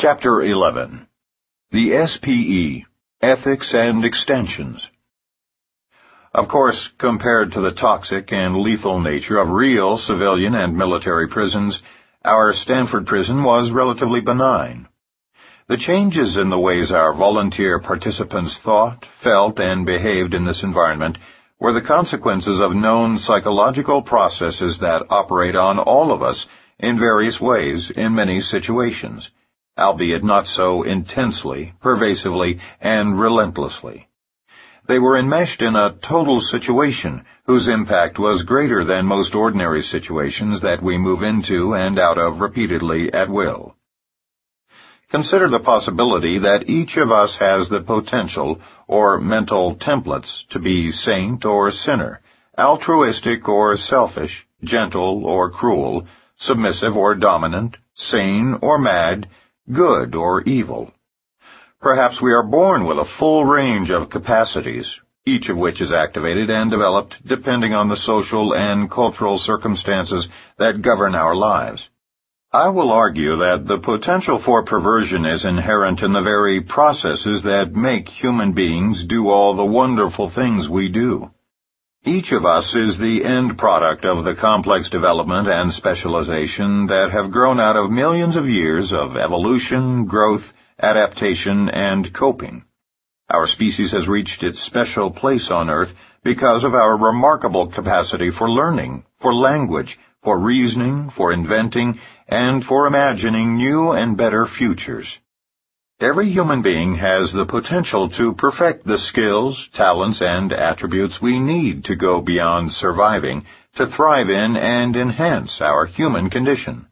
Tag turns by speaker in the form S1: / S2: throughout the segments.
S1: Chapter 11. The SPE, Ethics and Extensions. Of course, compared to the toxic and lethal nature of real civilian and military prisons, our Stanford prison was relatively benign. The changes in the ways our volunteer participants thought, felt, and behaved in this environment were the consequences of known psychological processes that operate on all of us in various ways in many situations, albeit not so intensely, pervasively, and relentlessly. They were enmeshed in a total situation whose impact was greater than most ordinary situations that we move into and out of repeatedly at will. Consider the possibility that each of us has the potential or mental templates to be saint or sinner, altruistic or selfish, gentle or cruel, submissive or dominant, sane or mad, good or evil. Perhaps we are born with a full range of capacities, each of which is activated and developed depending on the social and cultural circumstances that govern our lives. I will argue that the potential for perversion is inherent in the very processes that make human beings do all the wonderful things we do. Each of us is the end product of the complex development and specialization that have grown out of millions of years of evolution, growth, adaptation, and coping. Our species has reached its special place on Earth because of our remarkable capacity for learning, for language, for reasoning, for inventing, and for imagining new and better futures. Every human being has the potential to perfect the skills, talents, and attributes we need to go beyond surviving, to thrive in and enhance our human condition.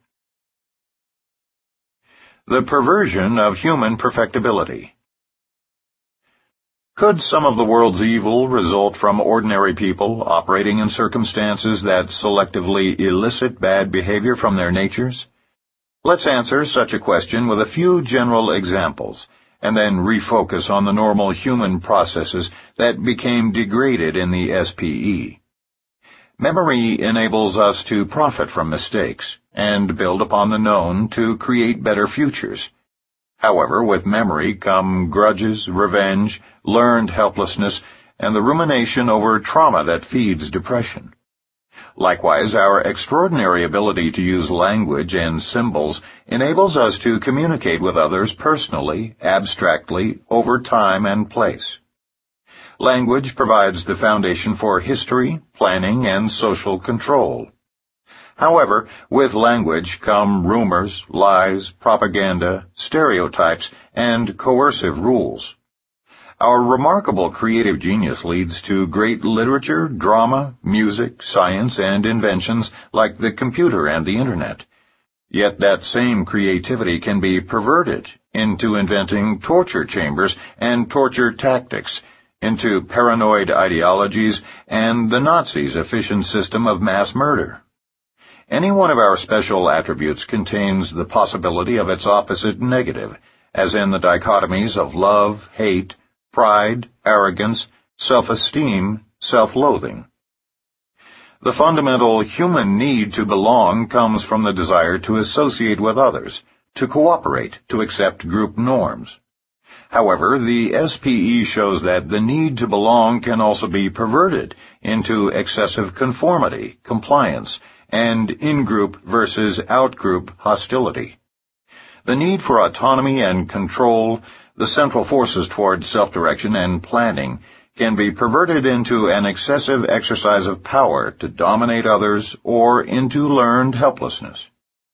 S1: The perversion of human perfectibility. Could some of the world's evil result from ordinary people operating in circumstances that selectively elicit bad behavior from their natures? Let's answer such a question with a few general examples, and then refocus on the normal human processes that became degraded in the SPE. Memory enables us to profit from mistakes, and build upon the known to create better futures. However, with memory come grudges, revenge, learned helplessness, and the rumination over trauma that feeds depression. Likewise, our extraordinary ability to use language and symbols enables us to communicate with others personally, abstractly, over time and place. Language provides the foundation for history, planning, and social control. However, with language come rumors, lies, propaganda, stereotypes, and coercive rules. Our remarkable creative genius leads to great literature, drama, music, science, and inventions like the computer and the Internet. Yet that same creativity can be perverted into inventing torture chambers and torture tactics, into paranoid ideologies and the Nazis' efficient system of mass murder. Any one of our special attributes contains the possibility of its opposite negative, as in the dichotomies of love, hate, pride, arrogance, self-esteem, self-loathing. The fundamental human need to belong comes from the desire to associate with others, to cooperate, to accept group norms. However, the SPE shows that the need to belong can also be perverted into excessive conformity, compliance, and in-group versus out-group hostility. The need for autonomy and control, the central forces toward self-direction and planning, can be perverted into an excessive exercise of power to dominate others or into learned helplessness.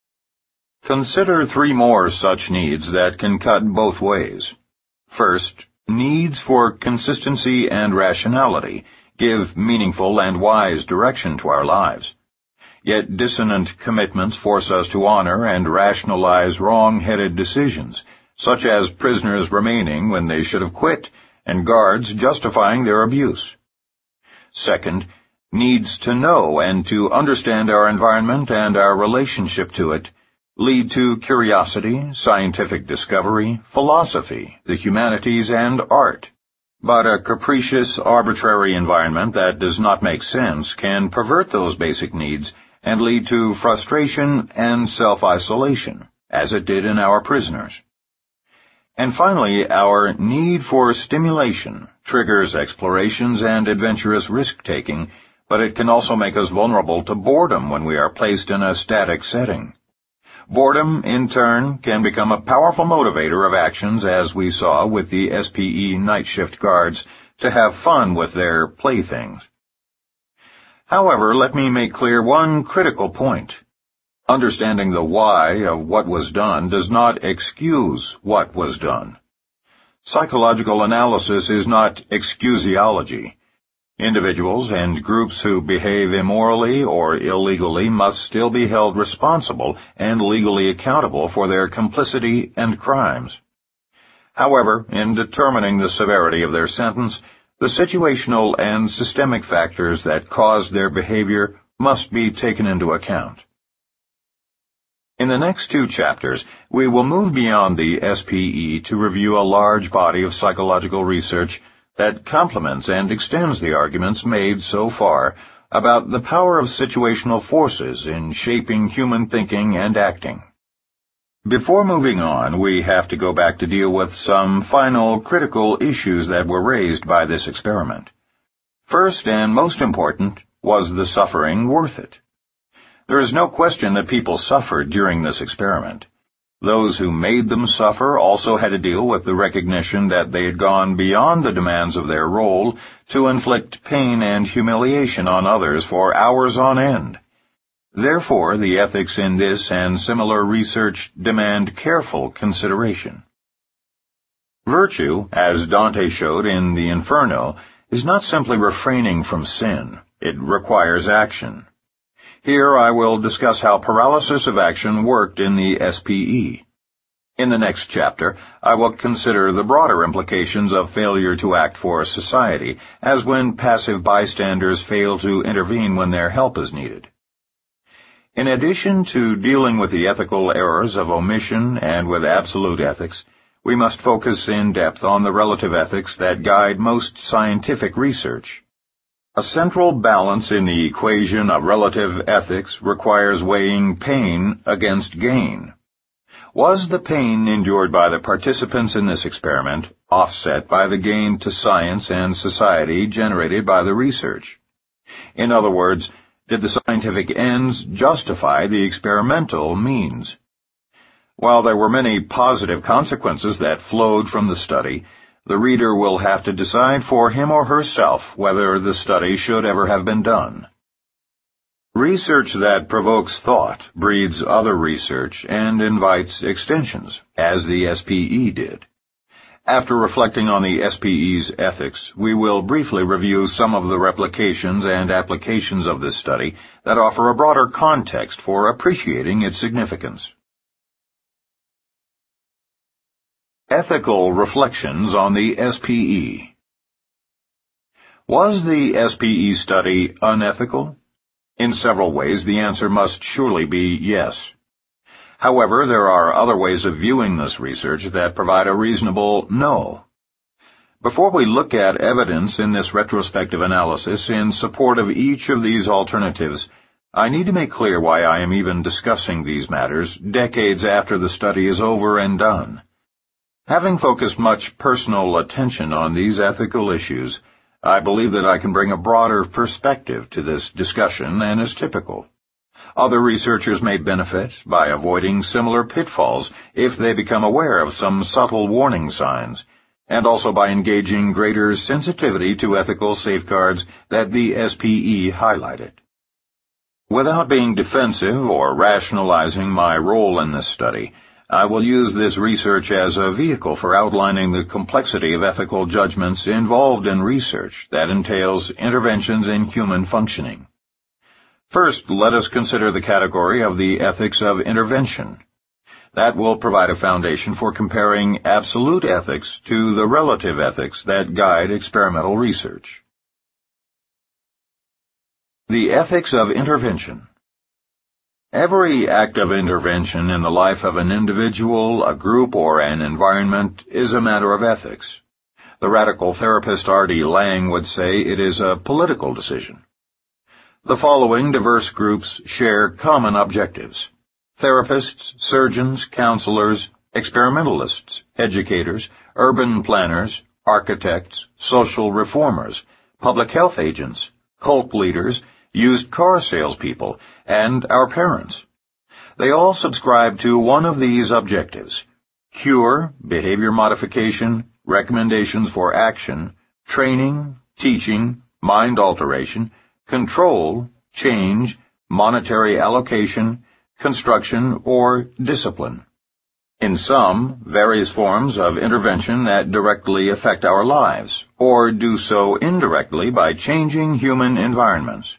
S1: Consider three more such needs that can cut both ways. First, needs for consistency and rationality give meaningful and wise direction to our lives. Yet dissonant commitments force us to honor and rationalize wrong-headed decisions, such as prisoners remaining when they should have quit, and guards justifying their abuse. Second, needs to know and to understand our environment and our relationship to it lead to curiosity, scientific discovery, philosophy, the humanities, and art. But a capricious, arbitrary environment that does not make sense can pervert those basic needs and lead to frustration and self-isolation, as it did in our prisoners. And finally, our need for stimulation triggers explorations and adventurous risk-taking, but it can also make us vulnerable to boredom when we are placed in a static setting. Boredom, in turn, can become a powerful motivator of actions, as we saw with the SPE night shift guards, to have fun with their playthings. However, let me make clear one critical point. Understanding the why of what was done does not excuse what was done. Psychological analysis is not excusiology. Individuals and groups who behave immorally or illegally must still be held responsible and legally accountable for their complicity and crimes. However, in determining the severity of their sentence, the situational and systemic factors that caused their behavior must be taken into account. In the next 2 chapters, we will move beyond the SPE to review a large body of psychological research that complements and extends the arguments made so far about the power of situational forces in shaping human thinking and acting. Before moving on, we have to go back to deal with some final critical issues that were raised by this experiment. First and most important, was the suffering worth it? There is no question that people suffered during this experiment. Those who made them suffer also had to deal with the recognition that they had gone beyond the demands of their role to inflict pain and humiliation on others for hours on end. Therefore, the ethics in this and similar research demand careful consideration. Virtue, as Dante showed in the Inferno, is not simply refraining from sin. It requires action. Here I will discuss how paralysis of action worked in the SPE. In the next chapter, I will consider the broader implications of failure to act for society, as when passive bystanders fail to intervene when their help is needed. In addition to dealing with the ethical errors of omission and with absolute ethics, we must focus in depth on the relative ethics that guide most scientific research. A central balance in the equation of relative ethics requires weighing pain against gain. Was the pain endured by the participants in this experiment offset by the gain to science and society generated by the research? In other words, did the scientific ends justify the experimental means? While there were many positive consequences that flowed from the study, the reader will have to decide for him or herself whether the study should ever have been done. Research that provokes thought breeds other research and invites extensions, as the SPE did. After reflecting on the SPE's ethics, we will briefly review some of the replications and applications of this study that offer a broader context for appreciating its significance. Ethical reflections on the SPE. Was the SPE study unethical? In several ways, the answer must surely be yes. However, there are other ways of viewing this research that provide a reasonable no. Before we look at evidence in this retrospective analysis in support of each of these alternatives, I need to make clear why I am even discussing these matters decades after the study is over and done. Having focused much personal attention on these ethical issues, I believe that I can bring a broader perspective to this discussion than is typical. Other researchers may benefit by avoiding similar pitfalls if they become aware of some subtle warning signs, and also by engaging greater sensitivity to ethical safeguards that the SPE highlighted. Without being defensive or rationalizing my role in this study, I will use this research as a vehicle for outlining the complexity of ethical judgments involved in research that entails interventions in human functioning. First, let us consider the category of the ethics of intervention. That will provide a foundation for comparing absolute ethics to the relative ethics that guide experimental research. The ethics of intervention. Every act of intervention in the life of an individual, a group, or an environment is a matter of ethics. The radical therapist R.D. Laing would say it is a political decision. The following diverse groups share common objectives: therapists, surgeons, counselors, experimentalists, educators, urban planners, architects, social reformers, public health agents, cult leaders, used car salespeople, and our parents. They all subscribe to one of these objectives: cure, behavior modification, recommendations for action, training, teaching, mind alteration, control, change, monetary allocation, construction, or discipline. In some, various forms of intervention that directly affect our lives, or do so indirectly by changing human environments.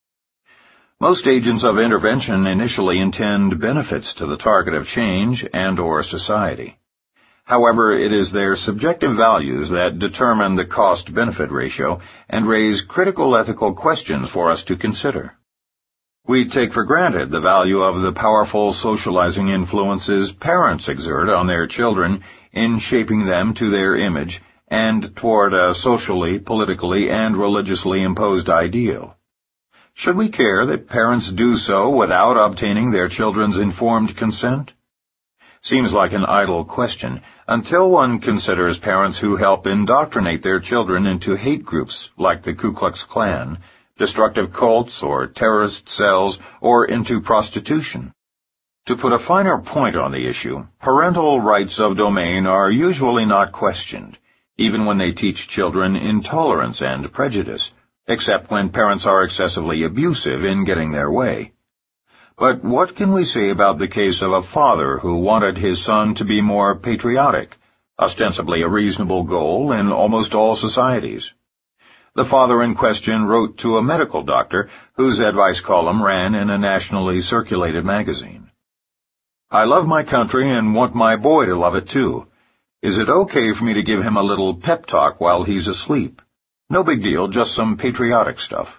S1: Most agents of intervention initially intend benefits to the target of change and/or society. However, it is their subjective values that determine the cost-benefit ratio and raise critical ethical questions for us to consider. We take for granted the value of the powerful socializing influences parents exert on their children in shaping them to their image and toward a socially, politically, and religiously imposed ideal. Should we care that parents do so without obtaining their children's informed consent? Seems like an idle question until one considers parents who help indoctrinate their children into hate groups like the Ku Klux Klan, destructive cults or terrorist cells, or into prostitution. To put a finer point on the issue, parental rights of domain are usually not questioned, even when they teach children intolerance and prejudice, except when parents are excessively abusive in getting their way. But what can we say about the case of a father who wanted his son to be more patriotic, ostensibly a reasonable goal in almost all societies? The father in question wrote to a medical doctor whose advice column ran in a nationally circulated magazine. "I love my country and want my boy to love it too. Is it okay for me to give him a little pep talk while he's asleep? No big deal, just some patriotic stuff."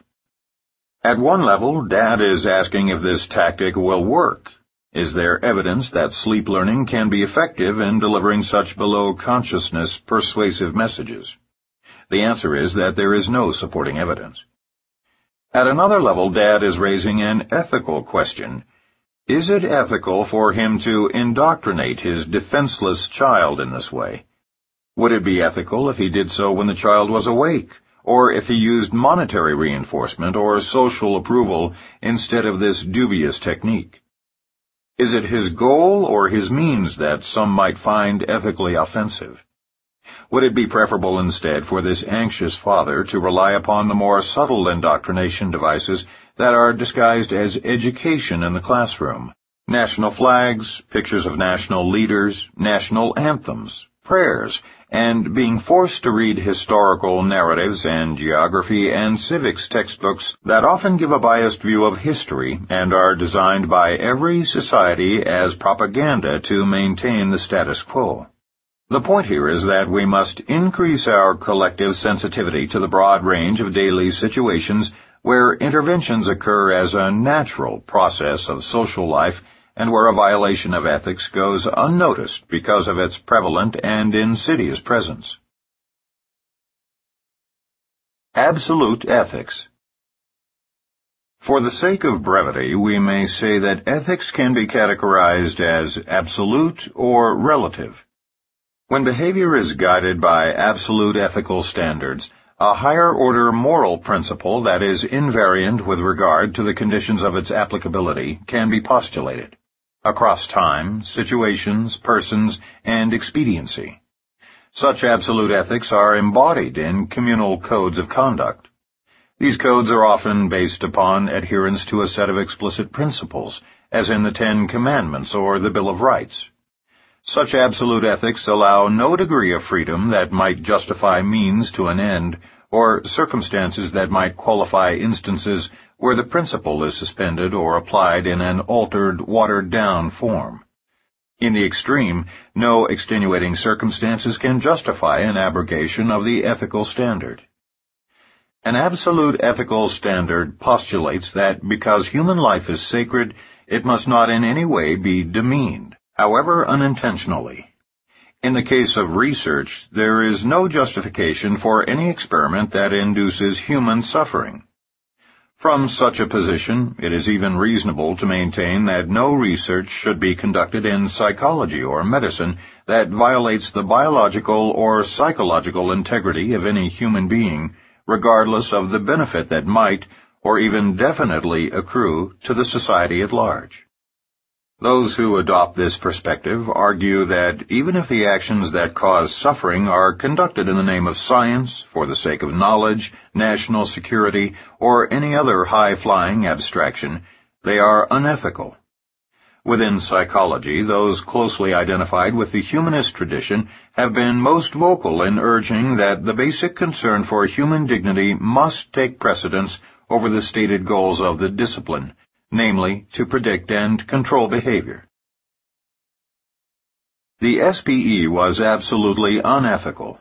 S1: At one level, Dad is asking if this tactic will work. Is there evidence that sleep learning can be effective in delivering such below-consciousness persuasive messages? The answer is that there is no supporting evidence. At another level, Dad is raising an ethical question. Is it ethical for him to indoctrinate his defenseless child in this way? Would it be ethical if he did so when the child was awake, or if he used monetary reinforcement or social approval instead of this dubious technique? Is it his goal or his means that some might find ethically offensive? Would it be preferable instead for this anxious father to rely upon the more subtle indoctrination devices that are disguised as education in the classroom? National flags, pictures of national leaders, national anthems, prayers, and being forced to read historical narratives and geography and civics textbooks that often give a biased view of history and are designed by every society as propaganda to maintain the status quo. The point here is that we must increase our collective sensitivity to the broad range of daily situations where interventions occur as a natural process of social life and where a violation of ethics goes unnoticed because of its prevalent and insidious presence. Absolute ethics. For the sake of brevity, we may say that ethics can be categorized as absolute or relative. When behavior is guided by absolute ethical standards, a higher-order moral principle that is invariant with regard to the conditions of its applicability can be postulated, across time, situations, persons, and expediency. Such absolute ethics are embodied in communal codes of conduct. These codes are often based upon adherence to a set of explicit principles, as in the Ten Commandments or the Bill of Rights. Such absolute ethics allow no degree of freedom that might justify means to an end, or circumstances that might qualify instances where the principle is suspended or applied in an altered, watered-down form. In the extreme, no extenuating circumstances can justify an abrogation of the ethical standard. An absolute ethical standard postulates that because human life is sacred, it must not in any way be demeaned, however unintentionally. In the case of research, there is no justification for any experiment that induces human suffering. From such a position, it is even reasonable to maintain that no research should be conducted in psychology or medicine that violates the biological or psychological integrity of any human being, regardless of the benefit that might, or even definitely, accrue to the society at large. Those who adopt this perspective argue that even if the actions that cause suffering are conducted in the name of science, for the sake of knowledge, national security, or any other high-flying abstraction, they are unethical. Within psychology, those closely identified with the humanist tradition have been most vocal in urging that the basic concern for human dignity must take precedence over the stated goals of the discipline, namely, to predict and control behavior. The SPE was absolutely unethical.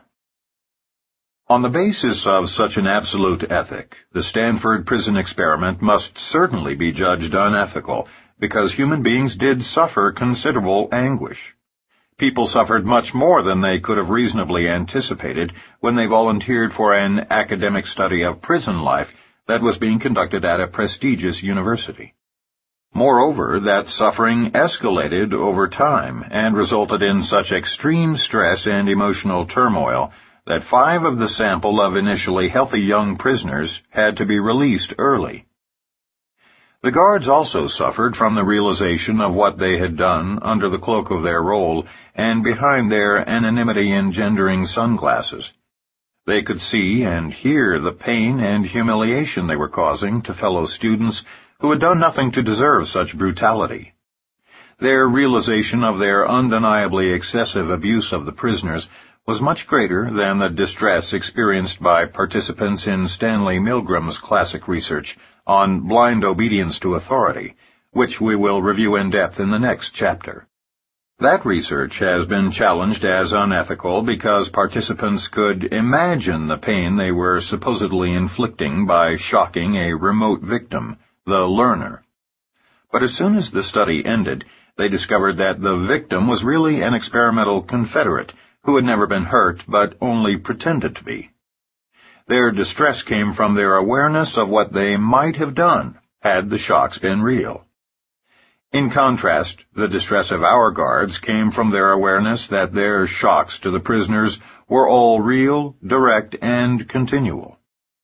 S1: On the basis of such an absolute ethic, the Stanford prison experiment must certainly be judged unethical, because human beings did suffer considerable anguish. People suffered much more than they could have reasonably anticipated when they volunteered for an academic study of prison life that was being conducted at a prestigious university. Moreover, that suffering escalated over time and resulted in such extreme stress and emotional turmoil that 5 of the sample of initially healthy young prisoners had to be released early. The guards also suffered from the realization of what they had done under the cloak of their role and behind their anonymity-engendering sunglasses. They could see and hear the pain and humiliation they were causing to fellow students who had done nothing to deserve such brutality. Their realization of their undeniably excessive abuse of the prisoners was much greater than the distress experienced by participants in Stanley Milgram's classic research on blind obedience to authority, which we will review in depth in the next chapter. That research has been challenged as unethical because participants could imagine the pain they were supposedly inflicting by shocking a remote victim, the learner. But as soon as the study ended, they discovered that the victim was really an experimental Confederate who had never been hurt but only pretended to be. Their distress came from their awareness of what they might have done had the shocks been real. In contrast, the distress of our guards came from their awareness that their shocks to the prisoners were all real, direct, and continual.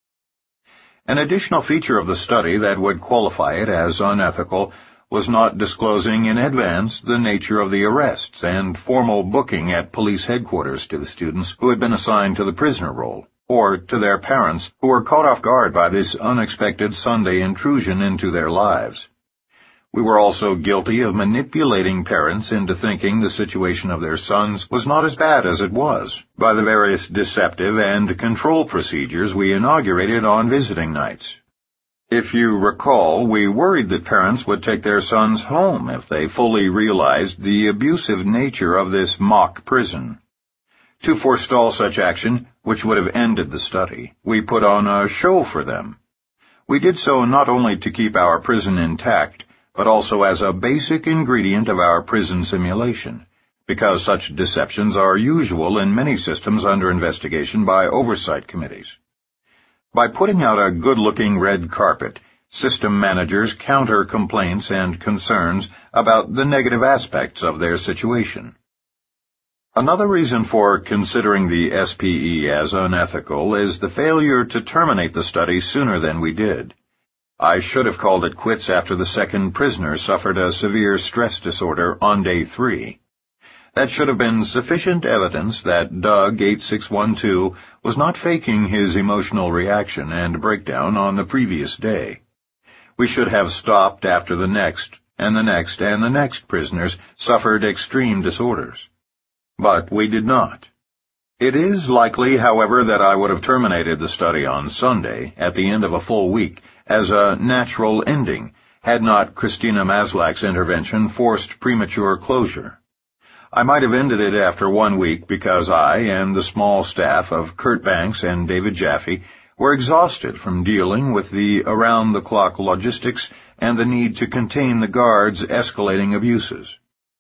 S1: An additional feature of the study that would qualify it as unethical was not disclosing in advance the nature of the arrests and formal booking at police headquarters to the students who had been assigned to the prisoner role, or to their parents who were caught off guard by this unexpected Sunday intrusion into their lives. We were also guilty of manipulating parents into thinking the situation of their sons was not as bad as it was by the various deceptive and control procedures we inaugurated on visiting nights. If you recall, we worried that parents would take their sons home if they fully realized the abusive nature of this mock prison. To forestall such action, which would have ended the study, we put on a show for them. We did so not only to keep our prison intact, but also as a basic ingredient of our prison simulation, because such deceptions are usual in many systems under investigation by oversight committees. By putting out a good-looking red carpet, system managers counter complaints and concerns about the negative aspects of their situation. Another reason for considering the SPE as unethical is the failure to terminate the study sooner than we did. I should have called it quits after the second prisoner suffered a severe stress disorder on day 3. That should have been sufficient evidence that Doug 8612 was not faking his emotional reaction and breakdown on the previous day. We should have stopped after the next, and the next, and the next prisoners suffered extreme disorders. But we did not. It is likely, however, that I would have terminated the study on Sunday, at the end of a full week, as a natural ending, had not Christina Maslach's intervention forced premature closure. I might have ended it after 1 week because I and the small staff of Kurt Banks and David Jaffe were exhausted from dealing with the around-the-clock logistics and the need to contain the guards' escalating abuses.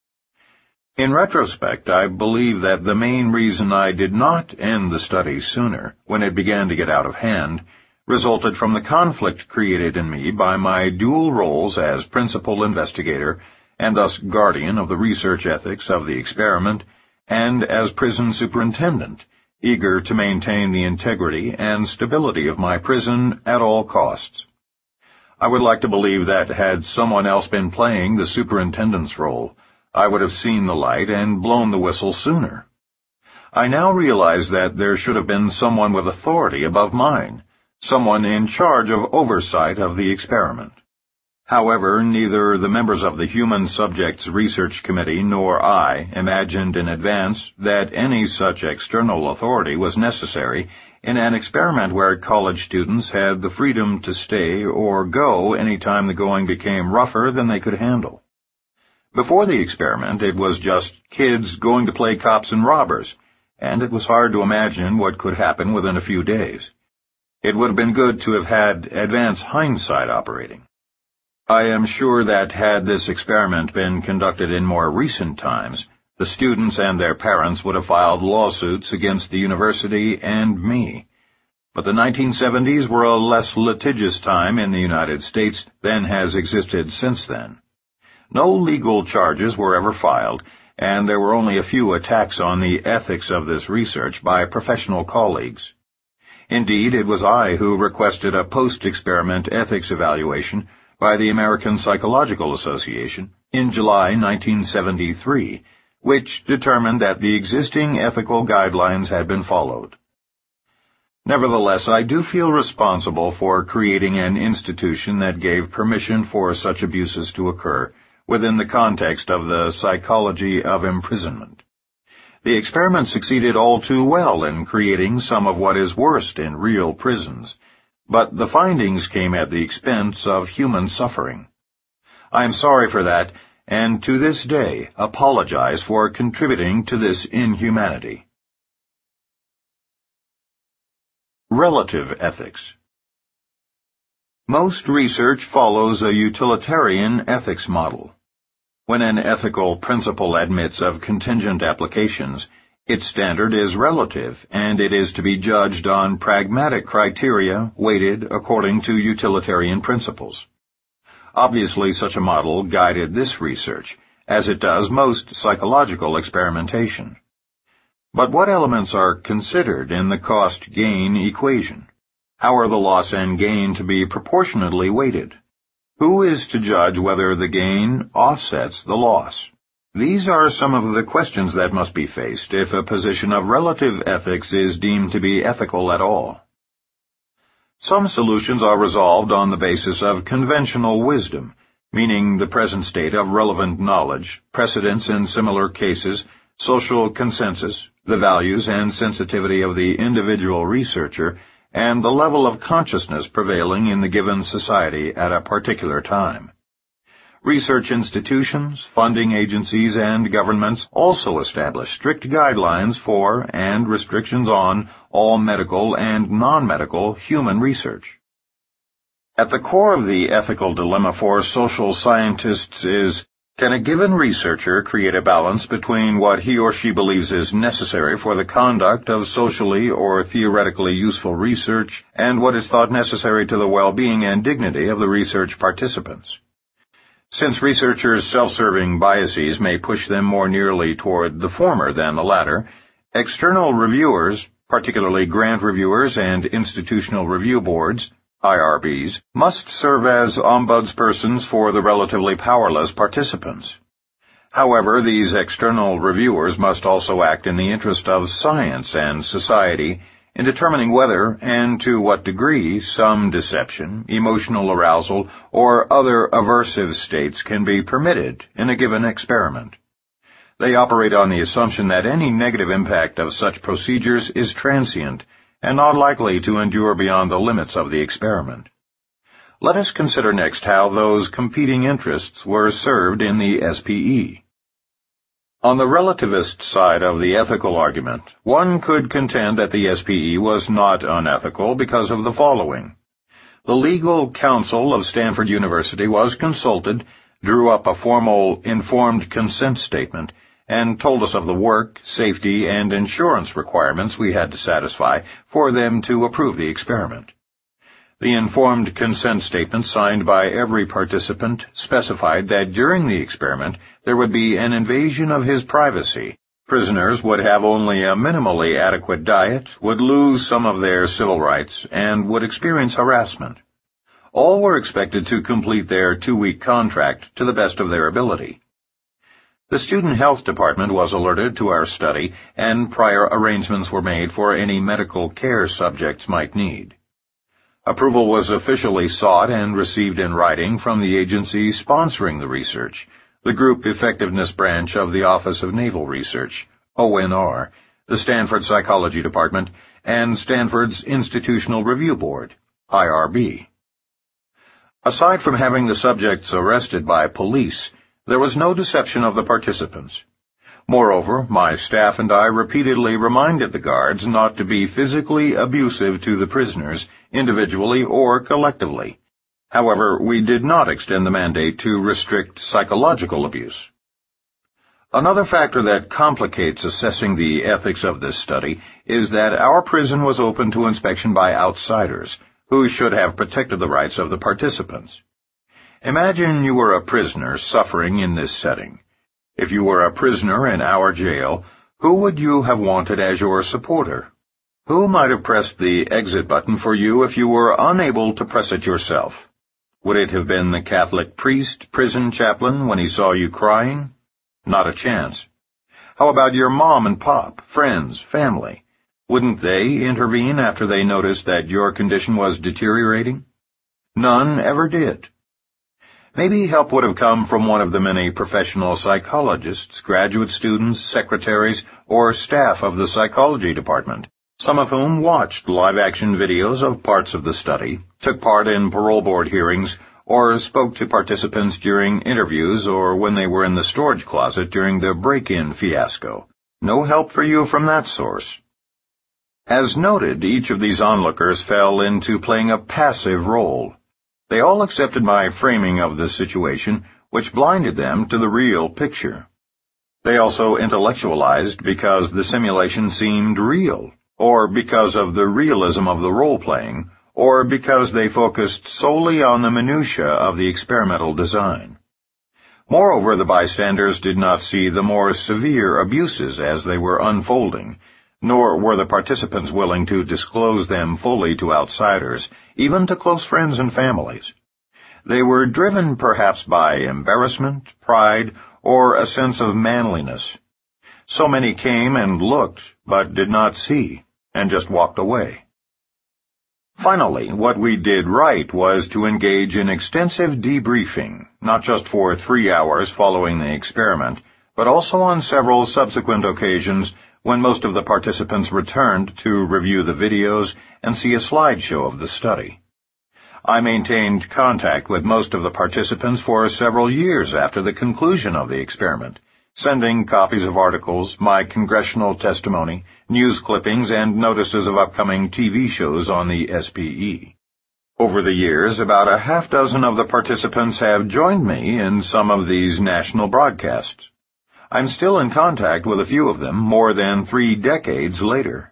S1: In retrospect, I believe that the main reason I did not end the study sooner, when it began to get out of hand, resulted from the conflict created in me by my dual roles as principal investigator and thus guardian of the research ethics of the experiment, and as prison superintendent, eager to maintain the integrity and stability of my prison at all costs. I would like to believe that had someone else been playing the superintendent's role, I would have seen the light and blown the whistle sooner. I now realize that there should have been someone with authority above mine, someone in charge of oversight of the experiment. However, neither the members of the Human Subjects Research Committee nor I imagined in advance that any such external authority was necessary in an experiment where college students had the freedom to stay or go any time the going became rougher than they could handle. Before the experiment, it was just kids going to play cops and robbers, and it was hard to imagine what could happen within a few days. It would have been good to have had advance hindsight operating. I am sure that had this experiment been conducted in more recent times, the students and their parents would have filed lawsuits against the university and me. But the 1970s were a less litigious time in the United States than has existed since then. No legal charges were ever filed, and there were only a few attacks on the ethics of this research by professional colleagues. Indeed, it was I who requested a post-experiment ethics evaluation by the American Psychological Association in July 1973, which determined that the existing ethical guidelines had been followed. Nevertheless, I do feel responsible for creating an institution that gave permission for such abuses to occur within the context of the psychology of imprisonment. The experiment succeeded all too well in creating some of what is worst in real prisons, but the findings came at the expense of human suffering. I am sorry for that, and to this day apologize for contributing to this inhumanity. Relative ethics. Most research follows a utilitarian ethics model. When an ethical principle admits of contingent applications, its standard is relative, and it is to be judged on pragmatic criteria weighted according to utilitarian principles. Obviously, such a model guided this research, as it does most psychological experimentation. But what elements are considered in the cost-gain equation? How are the loss and gain to be proportionately weighted? Who is to judge whether the gain offsets the loss? These are some of the questions that must be faced if a position of relative ethics is deemed to be ethical at all. Some solutions are resolved on the basis of conventional wisdom, meaning the present state of relevant knowledge, precedents in similar cases, social consensus, the values and sensitivity of the individual researcher, and the level of consciousness prevailing in the given society at a particular time. Research institutions, funding agencies, and governments also establish strict guidelines for and restrictions on all medical and non-medical human research. At the core of the ethical dilemma for social scientists is, can a given researcher create a balance between what he or she believes is necessary for the conduct of socially or theoretically useful research and what is thought necessary to the well-being and dignity of the research participants? Since researchers' self-serving biases may push them more nearly toward the former than the latter, external reviewers, particularly grant reviewers and institutional review boards, IRBs, must serve as ombudspersons for the relatively powerless participants. However, these external reviewers must also act in the interest of science and society in determining whether and to what degree some deception, emotional arousal, or other aversive states can be permitted in a given experiment. They operate on the assumption that any negative impact of such procedures is transient and not likely to endure beyond the limits of the experiment. Let us consider next how those competing interests were served in the SPE. On the relativist side of the ethical argument, one could contend that the SPE was not unethical because of the following. The legal counsel of Stanford University was consulted, drew up a formal informed consent statement, and told us of the work, safety, and insurance requirements we had to satisfy for them to approve the experiment. The informed consent statement signed by every participant specified that during the experiment there would be an invasion of his privacy. Prisoners would have only a minimally adequate diet, would lose some of their civil rights, and would experience harassment. All were expected to complete their 2-week contract to the best of their ability. The Student Health Department was alerted to our study, and prior arrangements were made for any medical care subjects might need. Approval was officially sought and received in writing from the agency sponsoring the research, the Group Effectiveness Branch of the Office of Naval Research, ONR, the Stanford Psychology Department, and Stanford's Institutional Review Board, IRB. Aside from having the subjects arrested by police, there was no deception of the participants. Moreover, my staff and I repeatedly reminded the guards not to be physically abusive to the prisoners, individually or collectively. However, we did not extend the mandate to restrict psychological abuse. Another factor that complicates assessing the ethics of this study is that our prison was open to inspection by outsiders, who should have protected the rights of the participants. Imagine you were a prisoner suffering in this setting. If you were a prisoner in our jail, who would you have wanted as your supporter? Who might have pressed the exit button for you if you were unable to press it yourself? Would it have been the Catholic priest, prison chaplain, when he saw you crying? Not a chance. How about your mom and pop, friends, family? Wouldn't they intervene after they noticed that your condition was deteriorating? None ever did. Maybe help would have come from one of the many professional psychologists, graduate students, secretaries, or staff of the psychology department, some of whom watched live-action videos of parts of the study, took part in parole board hearings, or spoke to participants during interviews or when they were in the storage closet during the break-in fiasco. No help for you from that source. As noted, each of these onlookers fell into playing a passive role. They all accepted my framing of the situation, which blinded them to the real picture. They also intellectualized because the simulation seemed real, or because of the realism of the role-playing, or because they focused solely on the minutiae of the experimental design. Moreover, the bystanders did not see the more severe abuses as they were unfolding, nor were the participants willing to disclose them fully to outsiders, even to close friends and families. They were driven perhaps by embarrassment, pride, or a sense of manliness. So many came and looked, but did not see, and just walked away. Finally, what we did right was to engage in extensive debriefing, not just for 3 hours following the experiment, but also on several subsequent occasions when most of the participants returned to review the videos and see a slideshow of the study. I maintained contact with most of the participants for several years after the conclusion of the experiment, sending copies of articles, my congressional testimony, news clippings, and notices of upcoming TV shows on the SPE. Over the years, about a half-dozen of the participants have joined me in some of these national broadcasts. I'm still in contact with a few of them more than 3 decades later.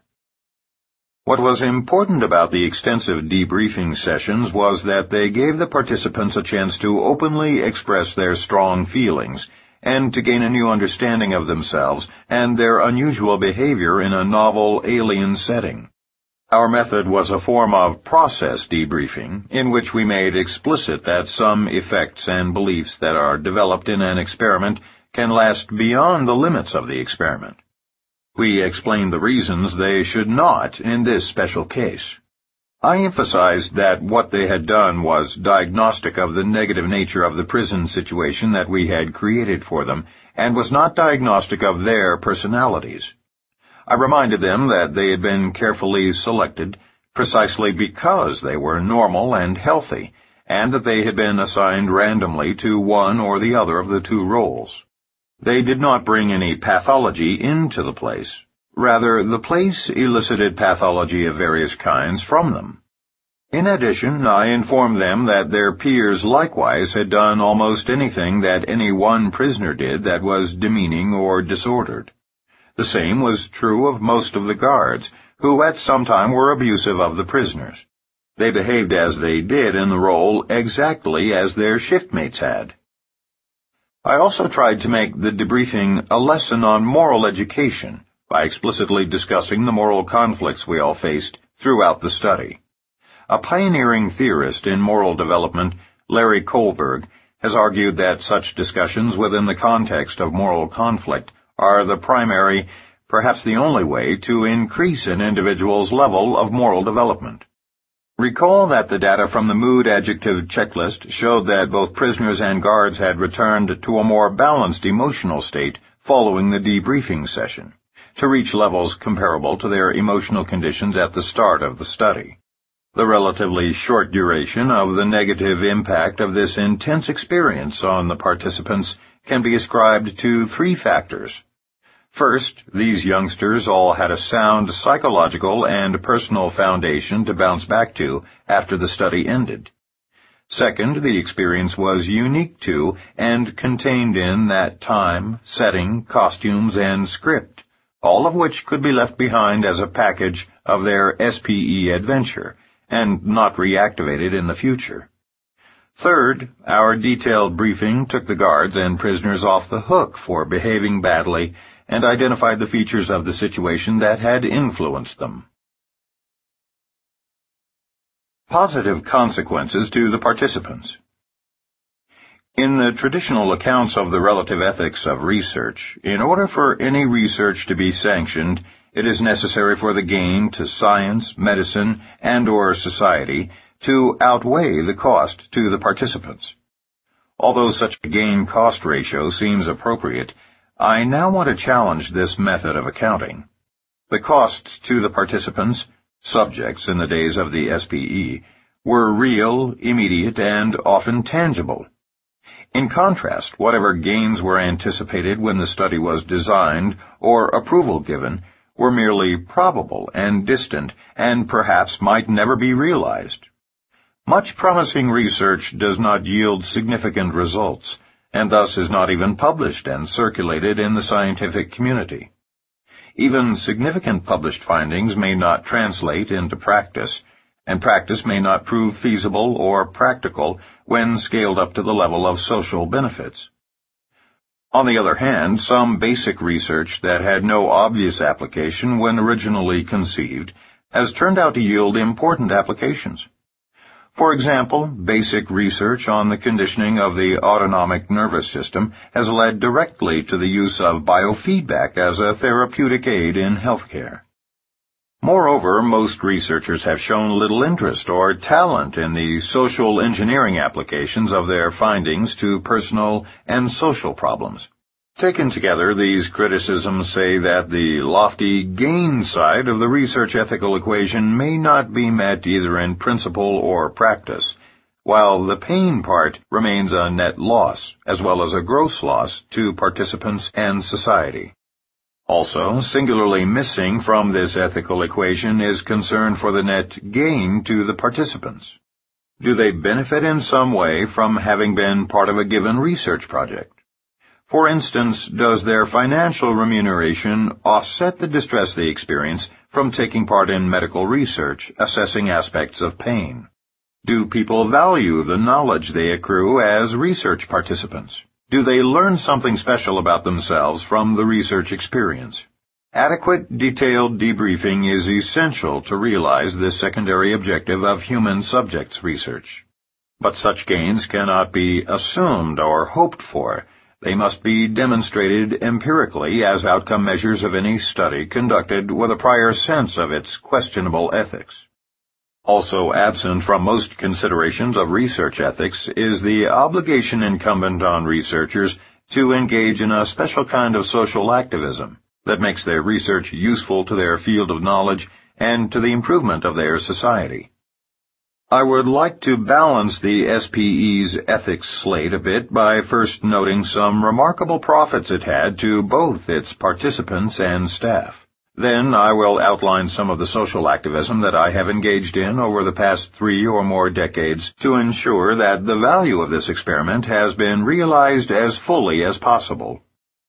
S1: What was important about the extensive debriefing sessions was that they gave the participants a chance to openly express their strong feelings and to gain a new understanding of themselves and their unusual behavior in a novel alien setting. Our method was a form of process debriefing, in which we made explicit that some effects and beliefs that are developed in an experiment can last beyond the limits of the experiment. We explained the reasons they should not in this special case. I emphasized that what they had done was diagnostic of the negative nature of the prison situation that we had created for them, and was not diagnostic of their personalities. I reminded them that they had been carefully selected precisely because they were normal and healthy, and that they had been assigned randomly to one or the other of the 2 roles. They did not bring any pathology into the place. Rather, the place elicited pathology of various kinds from them. In addition, I informed them that their peers likewise had done almost anything that any one prisoner did that was demeaning or disordered. The same was true of most of the guards, who at some time were abusive of the prisoners. They behaved as they did in the role exactly as their shiftmates had. I also tried to make the debriefing a lesson on moral education by explicitly discussing the moral conflicts we all faced throughout the study. A pioneering theorist in moral development, Larry Kohlberg, has argued that such discussions within the context of moral conflict are the primary, perhaps the only way to increase an individual's level of moral development. Recall that the data from the mood adjective checklist showed that both prisoners and guards had returned to a more balanced emotional state following the debriefing session, to reach levels comparable to their emotional conditions at the start of the study. The relatively short duration of the negative impact of this intense experience on the participants can be ascribed to 3 factors. First, these youngsters all had a sound psychological and personal foundation to bounce back to after the study ended. Second, the experience was unique to and contained in that time, setting, costumes, and script, all of which could be left behind as a package of their SPE adventure, and not reactivated in the future. Third, our detailed briefing took the guards and prisoners off the hook for behaving badly and identified the features of the situation that had influenced them. Positive consequences to the participants. In the traditional accounts of the relative ethics of research, in order for any research to be sanctioned, it is necessary for the gain to science, medicine, and/or society to outweigh the cost to the participants. Although such a gain-cost ratio seems appropriate, I now want to challenge this method of accounting. The costs to the participants, subjects in the days of the SPE, were real, immediate, and often tangible. In contrast, whatever gains were anticipated when the study was designed or approval given were merely probable and distant and perhaps might never be realized. Much promising research does not yield significant results, and thus is not even published and circulated in the scientific community. Even significant published findings may not translate into practice, and practice may not prove feasible or practical when scaled up to the level of social benefits. On the other hand, some basic research that had no obvious application when originally conceived has turned out to yield important applications. For example, basic research on the conditioning of the autonomic nervous system has led directly to the use of biofeedback as a therapeutic aid in healthcare. Moreover, most researchers have shown little interest or talent in the social engineering applications of their findings to personal and social problems. Taken together, these criticisms say that the lofty gain side of the research ethical equation may not be met either in principle or practice, while the pain part remains a net loss, as well as a gross loss to participants and society. Also, singularly missing from this ethical equation is concern for the net gain to the participants. Do they benefit in some way from having been part of a given research project? For instance, does their financial remuneration offset the distress they experience from taking part in medical research, assessing aspects of pain? Do people value the knowledge they accrue as research participants? Do they learn something special about themselves from the research experience? Adequate, detailed debriefing is essential to realize this secondary objective of human subjects research. But such gains cannot be assumed or hoped for. They must be demonstrated empirically as outcome measures of any study conducted with a prior sense of its questionable ethics. Also absent from most considerations of research ethics is the obligation incumbent on researchers to engage in a special kind of social activism that makes their research useful to their field of knowledge and to the improvement of their society. I would like to balance the SPE's ethics slate a bit by first noting some remarkable profits it had to both its participants and staff. Then I will outline some of the social activism that I have engaged in over the past 3 or more decades to ensure that the value of this experiment has been realized as fully as possible.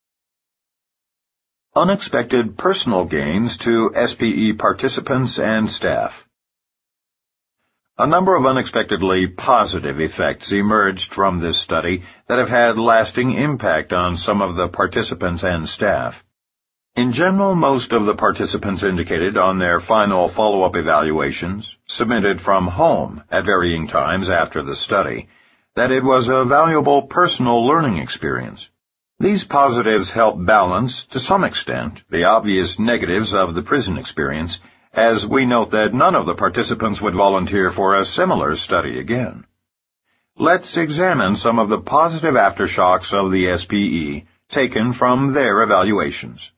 S1: Unexpected personal gains to SPE participants and staff. A number of unexpectedly positive effects emerged from this study that have had lasting impact on some of the participants and staff. In general, most of the participants indicated on their final follow-up evaluations, submitted from home at varying times after the study, that it was a valuable personal learning experience. These positives help balance, to some extent, the obvious negatives of the prison experience, as we note that none of the participants would volunteer for a similar study again. Let's examine some of the positive aftershocks of the SPE taken from their evaluations.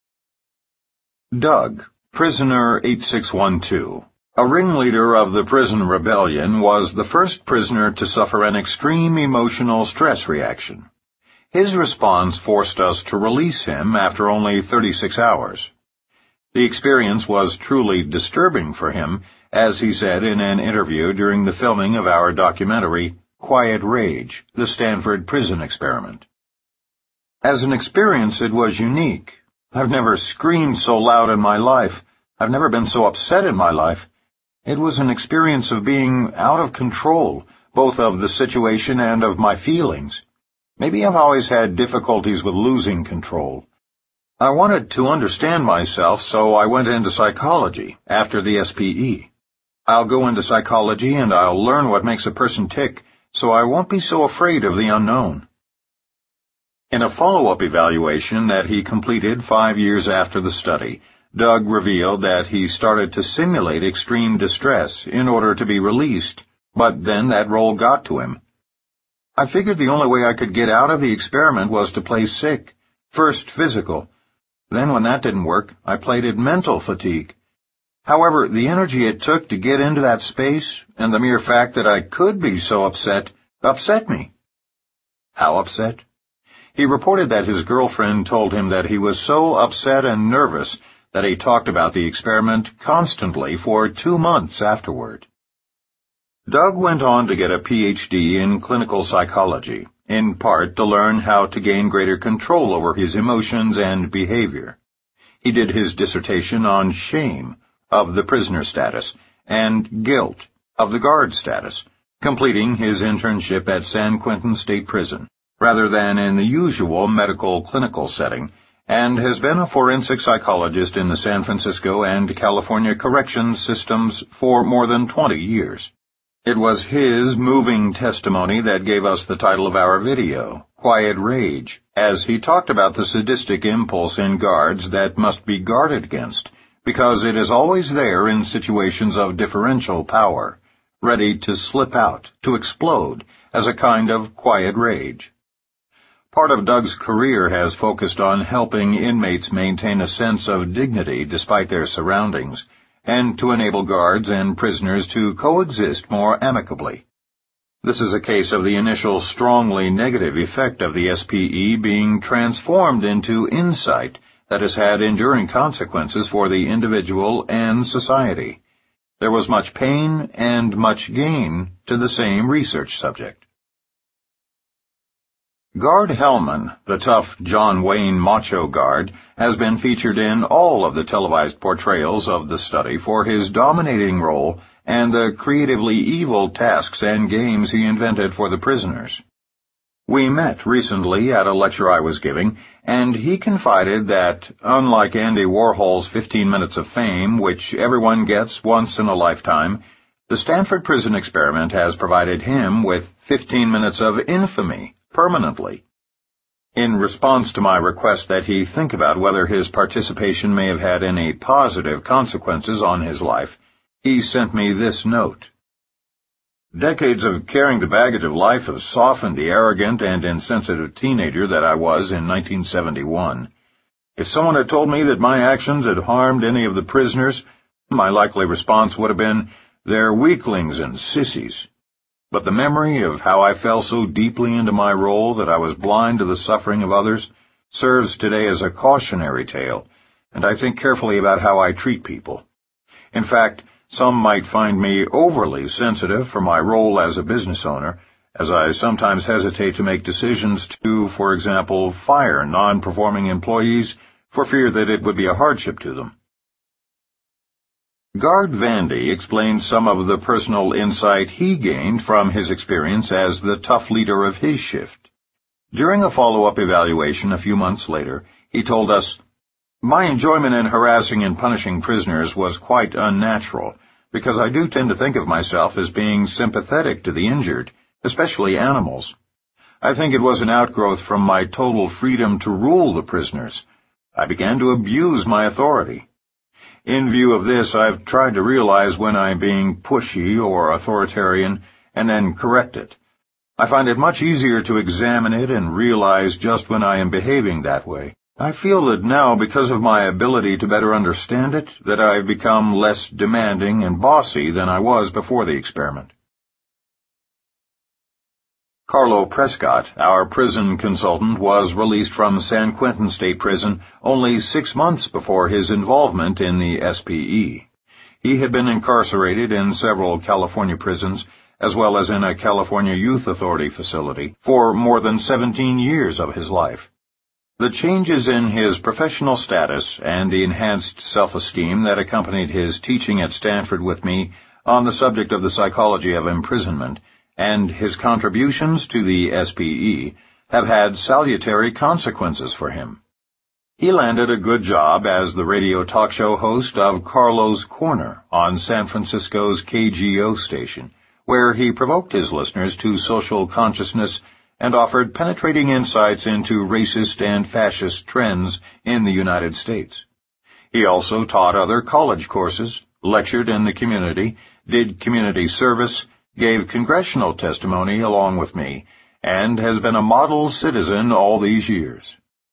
S1: Doug, prisoner 8612. A ringleader of the prison rebellion, was the first prisoner to suffer an extreme emotional stress reaction. His response forced us to release him after only 36 hours. The experience was truly disturbing for him, as he said in an interview during the filming of our documentary, Quiet Rage, the Stanford Prison Experiment. As an experience, it was unique. I've never screamed so loud in my life. I've never been so upset in my life. It was an experience of being out of control, both of the situation and of my feelings. Maybe I've always had difficulties with losing control. I wanted to understand myself, so I went into psychology after the SPE. I'll go into psychology and I'll learn what makes a person tick, so I won't be so afraid of the unknown. In a follow-up evaluation that he completed 5 years after the study, Doug revealed that he started to simulate extreme distress in order to be released, but then that role got to him. I figured the only way I could get out of the experiment was to play sick, first physical. Then when that didn't work, I played it mental fatigue. However, the energy it took to get into that space, and the mere fact that I could be so upset me. How upset? He reported that his girlfriend told him that he was so upset and nervous that he talked about the experiment constantly for 2 months afterward. Doug went on to get a PhD in clinical psychology, in part to learn how to gain greater control over his emotions and behavior. He did his dissertation on shame, of the prisoner status, and guilt, of the guard status, completing his internship at San Quentin State Prison, rather than in the usual medical clinical setting, and has been a forensic psychologist in the San Francisco and California corrections systems for more than 20 years. It was his moving testimony that gave us the title of our video, Quiet Rage, as he talked about the sadistic impulse in guards that must be guarded against, because it is always there in situations of differential power, ready to slip out, to explode, as a kind of quiet rage. Part of Doug's career has focused on helping inmates maintain a sense of dignity despite their surroundings, and to enable guards and prisoners to coexist more amicably. This is a case of the initial strongly negative effect of the SPE being transformed into insight that has had enduring consequences for the individual and society. There was much pain and much gain to the same research subject. Guard Hellman, the tough John Wayne macho guard, has been featured in all of the televised portrayals of the study for his dominating role and the creatively evil tasks and games he invented for the prisoners. We met recently at a lecture I was giving, and he confided that, unlike Andy Warhol's 15 minutes of fame, which everyone gets once in a lifetime, the Stanford Prison Experiment has provided him with 15 minutes of infamy, permanently. In response to my request that he think about whether his participation may have had any positive consequences on his life, he sent me this note. Decades of carrying the baggage of life have softened the arrogant and insensitive teenager that I was in 1971. If someone had told me that my actions had harmed any of the prisoners, my likely response would have been, "They're weaklings and sissies." But the memory of how I fell so deeply into my role that I was blind to the suffering of others serves today as a cautionary tale, and I think carefully about how I treat people. In fact, some might find me overly sensitive for my role as a business owner, as I sometimes hesitate to make decisions to, for example, fire non-performing employees for fear that it would be a hardship to them. Gard Vandy explained some of the personal insight he gained from his experience as the tough leader of his shift. During a follow-up evaluation a few months later, he told us, "My enjoyment in harassing and punishing prisoners was quite unnatural, because I do tend to think of myself as being sympathetic to the injured, especially animals. I think it was an outgrowth from my total freedom to rule the prisoners. I began to abuse my authority. In view of this, I've tried to realize when I'm being pushy or authoritarian and then correct it. I find it much easier to examine it and realize just when I am behaving that way. I feel that now, because of my ability to better understand it, that I've become less demanding and bossy than I was before the experiment." Carlo Prescott, our prison consultant, was released from San Quentin State Prison only 6 months before his involvement in the SPE. He had been incarcerated in several California prisons, as well as in a California Youth Authority facility, for more than 17 years of his life. The changes in his professional status and the enhanced self-esteem that accompanied his teaching at Stanford with me on the subject of the psychology of imprisonment and his contributions to the SPE have had salutary consequences for him. He landed a good job as the radio talk show host of Carlo's Corner on San Francisco's KGO station, where he provoked his listeners to social consciousness and offered penetrating insights into racist and fascist trends in the United States. He also taught other college courses, lectured in the community, did community service, gave congressional testimony along with me, and has been a model citizen all these years.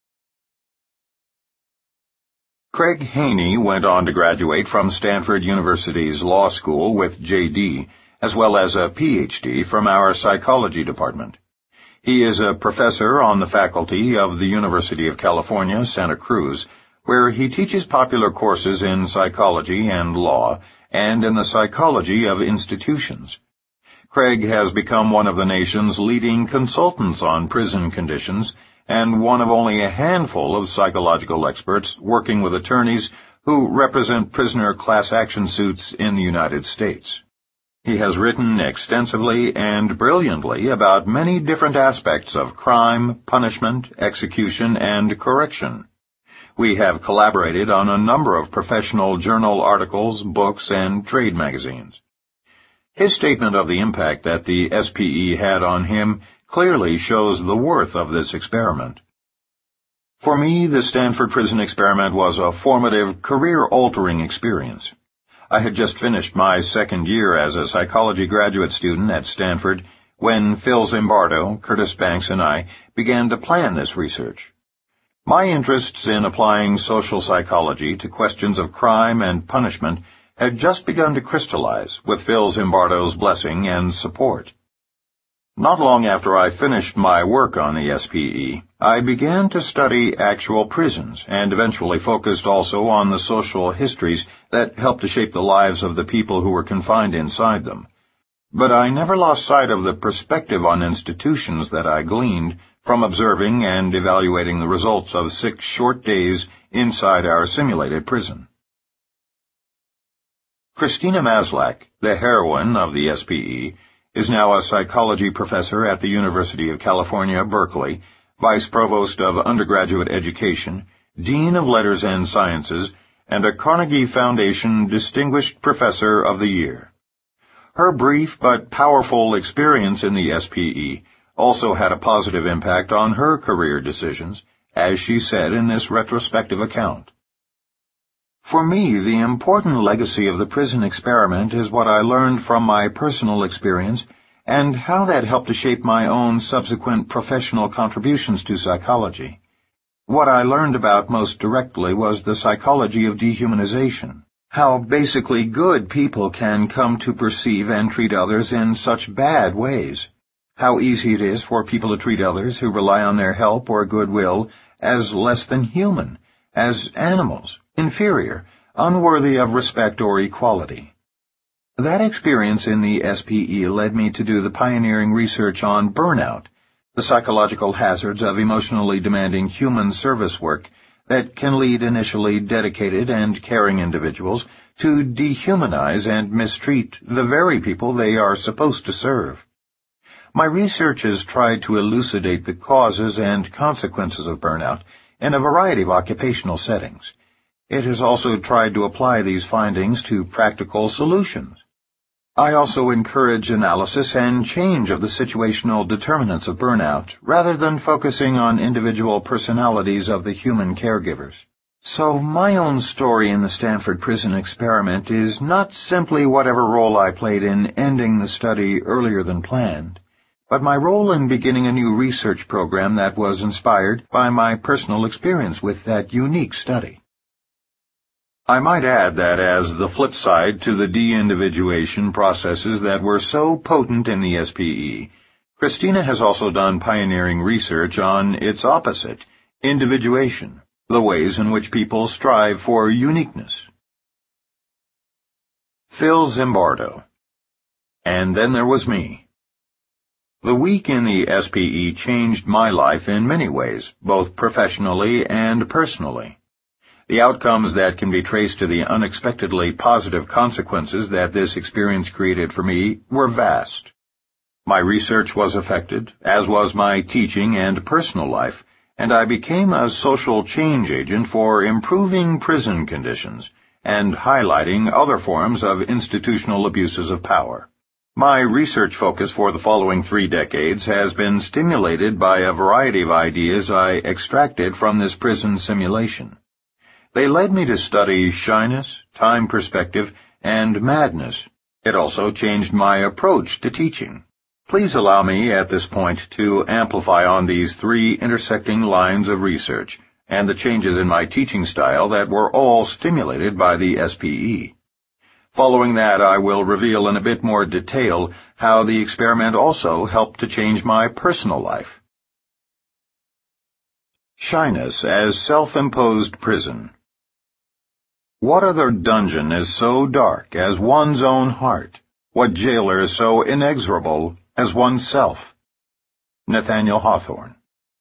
S1: Craig Haney went on to graduate from Stanford University's Law School with J.D., as well as a Ph.D. from our psychology department. He is a professor on the faculty of the University of California, Santa Cruz, where he teaches popular courses in psychology and law, and in the psychology of institutions. Craig has become one of the nation's leading consultants on prison conditions, and one of only a handful of psychological experts working with attorneys who represent prisoner class action suits in the United States. He has written extensively and brilliantly about many different aspects of crime, punishment, execution, and correction. We have collaborated on a number of professional journal articles, books, and trade magazines. His statement of the impact that the SPE had on him clearly shows the worth of this experiment. For me, the Stanford Prison experiment was a formative, career-altering experience. I had just finished my second year as a psychology graduate student at Stanford when Phil Zimbardo, Curtis Banks, and I began to plan this research. My interests in applying social psychology to questions of crime and punishment had just begun to crystallize with Phil Zimbardo's blessing and support. Not long after I finished my work on the SPE, I began to study actual prisons and eventually focused also on the social histories that helped to shape the lives of the people who were confined inside them. But I never lost sight of the perspective on institutions that I gleaned from observing and evaluating the results of 6 short days inside our simulated prison. Christina Maslach, the heroine of the SPE, is now a psychology professor at the University of California, Berkeley, vice provost of undergraduate education, dean of letters and sciences, and a Carnegie Foundation Distinguished Professor of the Year. Her brief but powerful experience in the SPE also had a positive impact on her career decisions, as she said in this retrospective account. For me, the important legacy of the prison experiment is what I learned from my personal experience and how that helped to shape my own subsequent professional contributions to psychology. What I learned about most directly was the psychology of dehumanization, how basically good people can come to perceive and treat others in such bad ways, how easy it is for people to treat others who rely on their help or goodwill as less than human, as animals, inferior, unworthy of respect or equality. That experience in the SPE led me to do the pioneering research on burnout, the psychological hazards of emotionally demanding human service work that can lead initially dedicated and caring individuals to dehumanize and mistreat the very people they are supposed to serve. My research has tried to elucidate the causes and consequences of burnout in a variety of occupational settings. It has also tried to apply these findings to practical solutions. I also encourage analysis and change of the situational determinants of burnout, rather than focusing on individual personalities of the human caregivers. So my own story in the Stanford Prison experiment is not simply whatever role I played in ending the study earlier than planned, but my role in beginning a new research program that was inspired by my personal experience with that unique study. I might add that as the flip side to the de-individuation processes that were so potent in the SPE, Christina has also done pioneering research on its opposite, individuation, the ways in which people strive for uniqueness. Phil Zimbardo. And then there was me. The week in the SPE changed my life in many ways, both professionally and personally. The outcomes that can be traced to the unexpectedly positive consequences that this experience created for me were vast. My research was affected, as was my teaching and personal life, and I became a social change agent for improving prison conditions and highlighting other forms of institutional abuses of power. My research focus for the following 3 decades has been stimulated by a variety of ideas I extracted from this prison simulation. They led me to study shyness, time perspective, and madness. It also changed my approach to teaching. Please allow me at this point to amplify on these 3 intersecting lines of research and the changes in my teaching style that were all stimulated by the SPE. Following that, I will reveal in a bit more detail how the experiment also helped to change my personal life. Shyness as self-imposed prison. What other dungeon is so dark as one's own heart? What jailer is so inexorable as oneself? Nathaniel Hawthorne.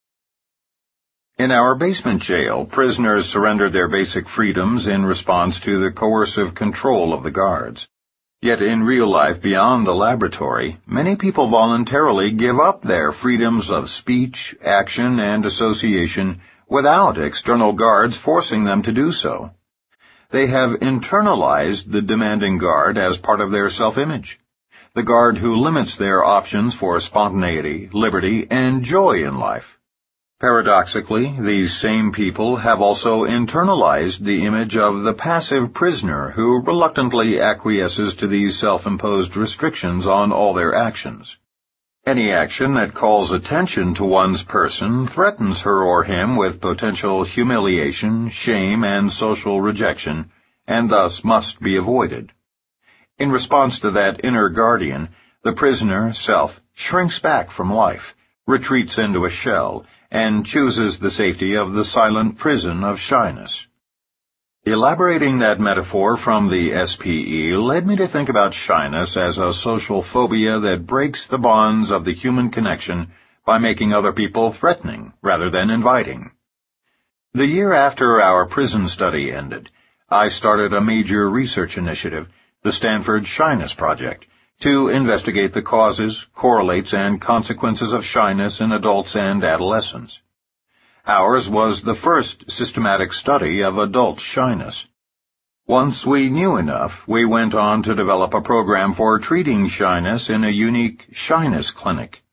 S1: In our basement jail, prisoners surrendered their basic freedoms in response to the coercive control of the guards. Yet in real life beyond the laboratory, many people voluntarily give up their freedoms of speech, action, and association without external guards forcing them to do so. They have internalized the demanding guard as part of their self-image, the guard who limits their options for spontaneity, liberty, and joy in life. Paradoxically, these same people have also internalized the image of the passive prisoner who reluctantly acquiesces to these self-imposed restrictions on all their actions. Any action that calls attention to one's person threatens her or him with potential humiliation, shame, and social rejection, and thus must be avoided. In response to that inner guardian, the prisoner, self, shrinks back from life, retreats into a shell, and chooses the safety of the silent prison of shyness. Elaborating that metaphor from the SPE led me to think about shyness as a social phobia that breaks the bonds of the human connection by making other people threatening rather than inviting. The year after our prison study ended, I started a major research initiative, the Stanford Shyness Project, to investigate the causes, correlates, and consequences of shyness in adults and adolescents. Ours was the first systematic study of adult shyness. Once we knew enough, we went on to develop a program for treating shyness in a unique shyness clinic,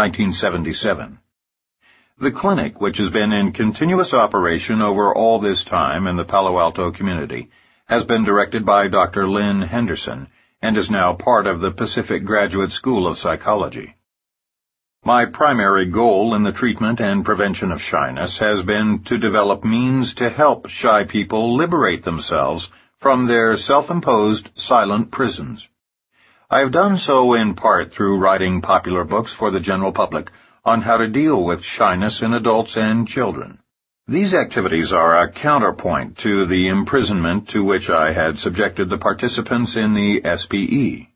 S1: 1977. The clinic, which has been in continuous operation over all this time in the Palo Alto community, has been directed by Dr. Lynn Henderson and is now part of the Pacific Graduate School of Psychology. My primary goal in the treatment and prevention of shyness has been to develop means to help shy people liberate themselves from their self-imposed silent prisons. I have done so in part through writing popular books for the general public on how to deal with shyness in adults and children. These activities are a counterpoint to the imprisonment to which I had subjected the participants in the SPE.